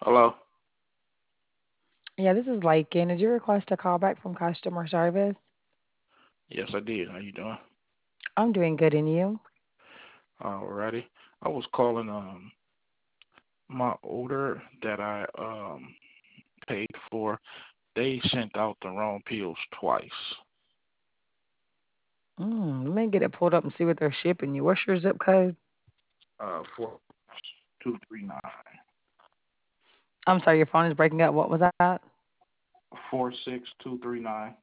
Hello. Yeah, this is Lakin. Did you request a call back from customer service? Yes, I did. How you doing? I'm doing good, and you? Alrighty. I was calling my order that I paid for. They sent out the wrong pills twice. Let me get it pulled up and see what they're shipping you. What's your zip code? 4239. I'm sorry, your phone is breaking up. What was that? 46239.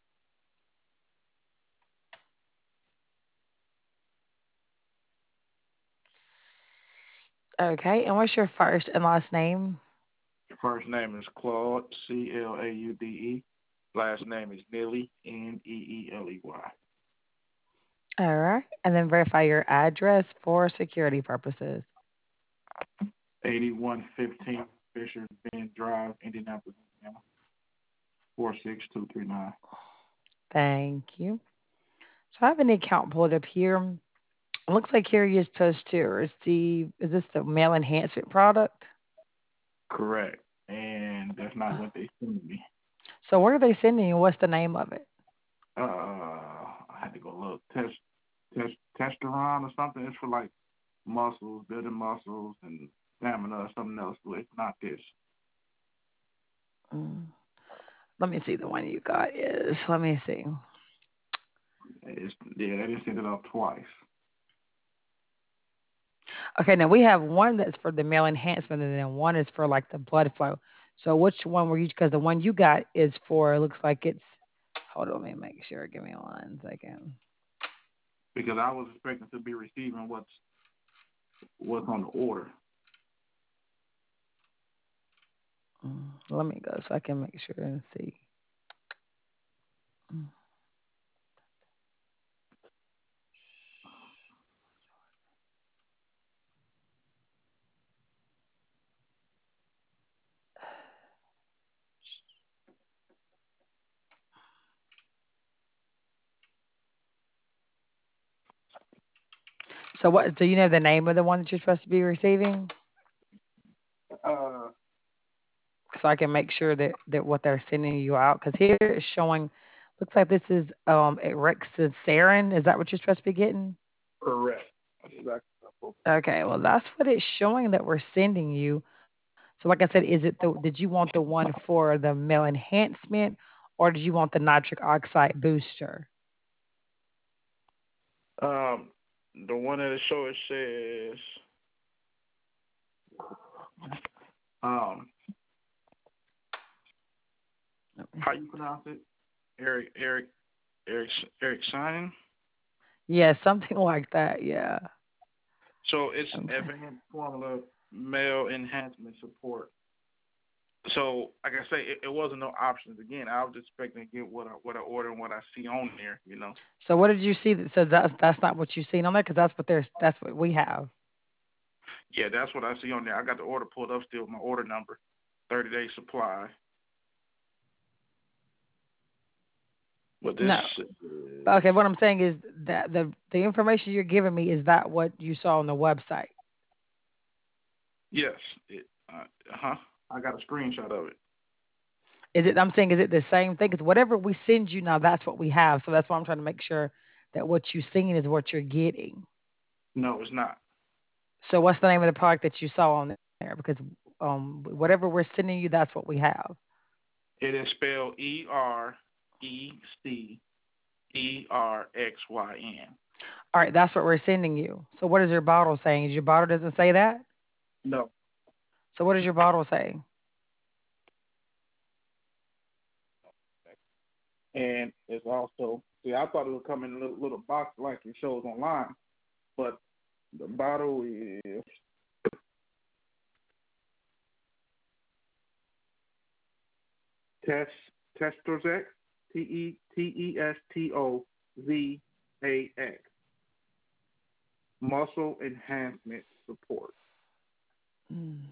Okay, and what's your first and last name? First name is Claude, Claude. Last name is Neely, Neely. All right, and then verify your address for security purposes. 8115 Fisher Bend Drive, Indianapolis, Indiana. 46239. Thank you. So I have an account pulled up here. It looks like here you're supposed to receive, is this the male enhancement product? Correct. And that's not what they sent me. So what are they sending you? What's the name of it? I had to go look. Testosterone or something. It's for like muscles, building muscles, and stamina or something else. But it's not this. Mm, Let me see the one you got is. Let me see. It's yeah. They just sent it up twice. Okay, now we have one that's for the male enhancement, and then one is for like the blood flow. So which one were you? Because the one you got is for looks like it's. Hold on, let me make sure. Give me 1 second. Because I was expecting to be receiving what's on the order. Let me go so I can make sure and see. Mm. So what? Do you know the name of the one that you're supposed to be receiving? Uh, So I can make sure that what they're sending you out. Because here it's showing. Looks like this is Rexacerin. Is that what you're supposed to be getting? correct. That's exactly what Okay, well that's what it's showing that we're sending you. So like I said, is it the did you want the one for the male enhancement or did you want the nitric oxide booster? um, the one that it show it says um, Let me how see. you pronounce it? Eric Eric Eric Eric Signing. Yeah, something like that. Yeah. So it's Okay. advanced formula male enhancement support. So, like I say, it wasn't no options. Again, I was expecting to get what I order and what I see on there. So what did you see? So that's not what you've seen on there because that's what we have. Yeah, that's what I see on there. I got the order pulled up still, my order number, 30-day supply. But this, No. is, Okay, what I'm saying is that the information you're giving me is that what you saw on the website. yes, huh. I got a screenshot of it. Is it? I'm saying, is it the same thing? Because whatever we send you now, that's what we have. So that's why I'm trying to make sure that what you're seeing is what you're getting. No, it's not. So what's the name of the product that you saw on there? Because whatever we're sending you, that's what we have. It is spelled ERECERXYN. All right, that's what we're sending you. So what is your bottle saying? Is your bottle doesn't say that? No, So what does your bottle say? and it's also see. I thought it would come in a little box like it shows online, but the bottle is Test Testozex, Testozax, muscle enhancement support, Hmm.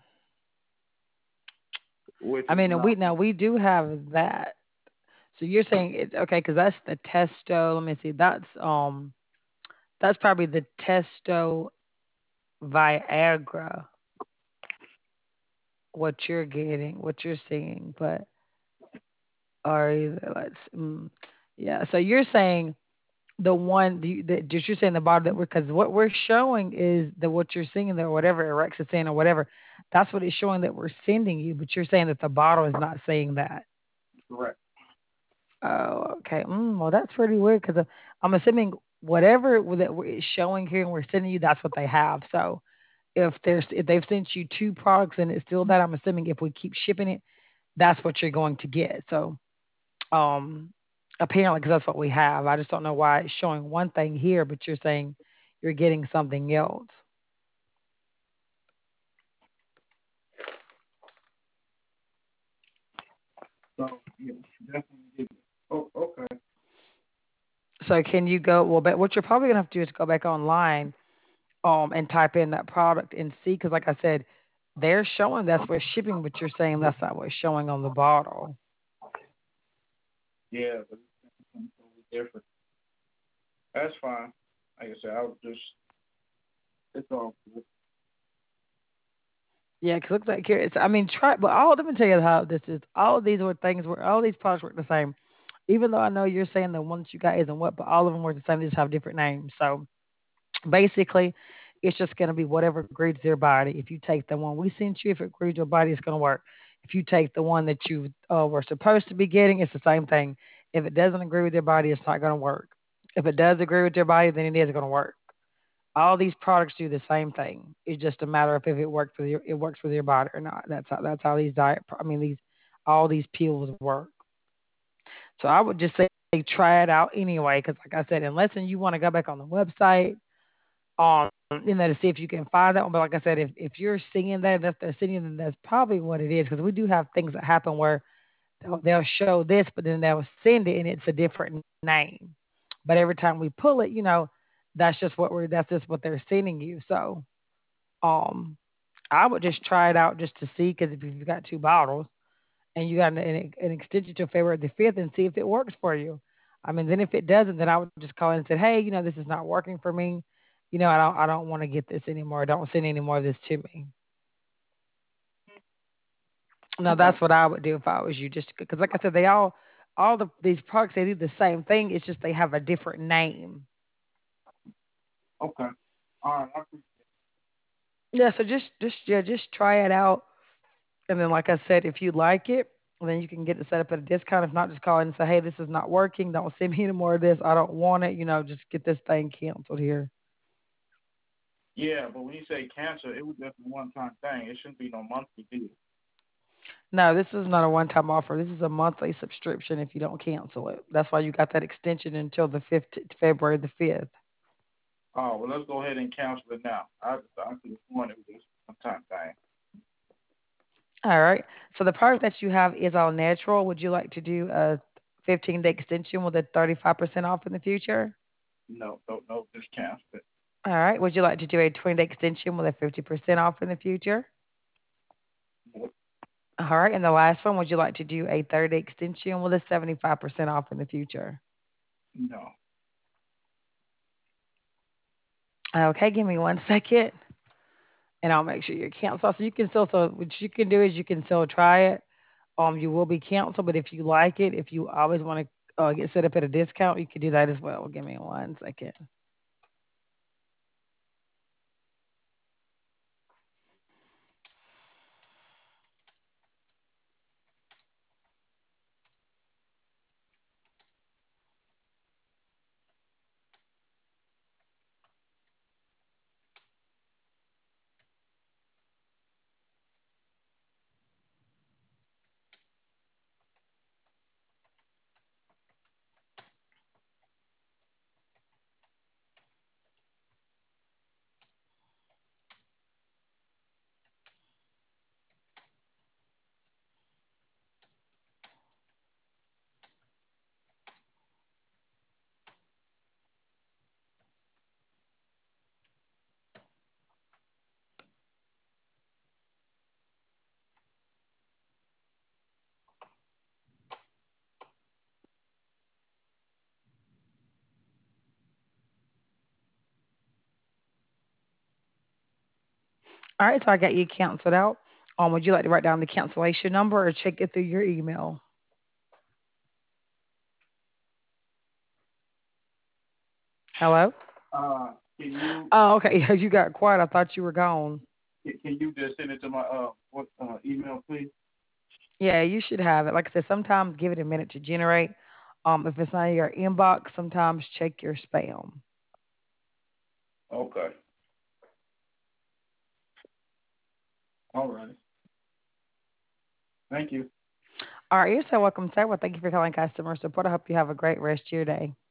which I is mean, and we not. now we do have that. So you're saying it okay? Because that's the testo. Let me see. That's probably the testo Viagra. what you're getting, what you're seeing, but or either yeah. So you're saying the one that just you're saying the bottom that we're because what we're showing is that what you're seeing there, whatever Erex is saying or whatever, that's what it's showing that we're sending you. But you're saying that the bottle is not saying that. Correct. Oh, okay. Well, that's pretty weird because I'm assuming whatever that it's showing here and we're sending you, that's what they have. So if they've sent you two products and it's still that, I'm assuming if we keep shipping it, that's what you're going to get. So um, apparently, because that's what we have. I just don't know why it's showing one thing here, but you're saying you're getting something else. So yeah, definitely give it. Oh, okay. So can you go? Well, but what you're probably gonna have to do is go back online, and type in that product and see, because like I said, they're showing that's what's shipping, but you're saying that's not what's showing on the bottle. Yeah, but it's something totally different. That's fine. Like I said, I'll just it's all good. Yeah, 'cause it looks like here it's. I mean, try, but all let me tell you how this is. All of these were things where all these products work the same. Even though I know you're saying the one that you got isn't what, but all of them work the same. They just have different names. So basically, it's just going to be whatever agrees their body. If you take the one we sent you, if it agrees your body, it's going to work. If you take the one that you were supposed to be getting, it's the same thing. If it doesn't agree with your body, it's not going to work. If it does agree with your body, then it is going to work. All these products do the same thing. It's just a matter of if it works with your body or not. That's how these I mean these all these pills work. So I would just say try it out anyway, because like I said, unless you want to go back on the website, to see if you can find that one. But like I said, if you're seeing that, if they're seeing it, then that's probably what it is. Because we do have things that happen where they'll show this, but then they'll send it and it's a different name. But every time we pull it, that's just what they're sending you. So um, I would just try it out just to see, because if you've got two bottles and you got an extension till February the 5th, and see if it works for you. I mean, then if it doesn't, then I would just call in and say, hey, this is not working for me. I don't want to get this anymore. Don't send any more of this to me. No, Okay. that's what I would do if I was you. Just because, like I said, all these products, they do the same thing. It's just they have a different name. Okay. All right. I appreciate Yeah, so just try it out, and then like I said, if you like it, then you can get it set up at a discount. If not, just call in and say, hey, this is not working. Don't send me any more of this. I don't want it. Just get this thing canceled here. Yeah, but when you say cancer, it was just a one time thing. It shouldn't be no monthly deal. No, this is not a one-time offer. This is a monthly subscription if you don't cancel it. That's why you got that extension until the 15th, February the 5th. Oh, well, let's go ahead and cancel it now. I could have sworn it was just a one time thing. All right. So the product that you have is all natural. Would you like to do a 15-day extension with a 35% off in the future? No, no, no, just cancel it. All right. Would you like to do a 20-day extension with a 50% off in the future? No, All right. And the last one, would you like to do a 30-day extension with a 75% off in the future? no. Okay. Give me one second and I'll make sure you're canceled. So you can still, so what you can do is you can still try it. You will be canceled, but if you like it, if you always want to get set up at a discount, you can do that as well. Give me one second. All right, so I got you canceled out. Would you like to write down the cancellation number or check it through your email? Hello? Can you Oh, okay. Yeah, you got quiet. I thought you were gone. can you just send it to my what email, please? Yeah, you should have it. Like I said, sometimes give it a minute to generate. If it's not in your inbox, sometimes check your spam. Okay. All right. Thank you. All right, you're so welcome, sir. Well, thank you for calling customer support. I hope you have a great rest of your day.